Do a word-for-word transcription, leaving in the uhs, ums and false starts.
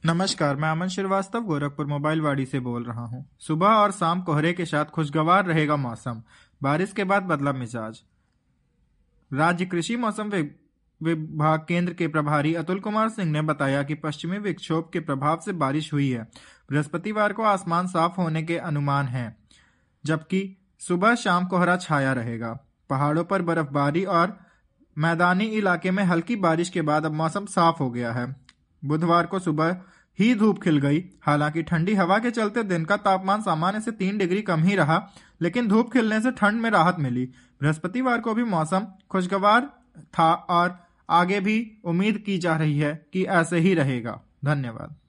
नमस्कार, मैं अमन श्रीवास्तव गोरखपुर मोबाइल वाड़ी से बोल रहा हूँ। सुबह और शाम कोहरे के साथ खुशगवार रहेगा मौसम। बारिश के बाद बदला मिजाज। राज्य कृषि मौसम वि- विभाग केंद्र के प्रभारी अतुल कुमार सिंह ने बताया कि पश्चिमी विक्षोभ के प्रभाव से बारिश हुई है। बृहस्पतिवार को आसमान साफ होने के अनुमान है, जबकि सुबह शाम कोहरा छाया रहेगा। पहाड़ों पर बर्फबारी और मैदानी इलाके में हल्की बारिश के बाद अब मौसम साफ हो गया है। बुधवार को सुबह ही धूप खिल गई। हालांकि ठंडी हवा के चलते दिन का तापमान सामान्य से तीन डिग्री कम ही रहा, लेकिन धूप खिलने से ठंड में राहत मिली। बृहस्पतिवार को भी मौसम खुशगवार था और आगे भी उम्मीद की जा रही है कि ऐसे ही रहेगा। धन्यवाद।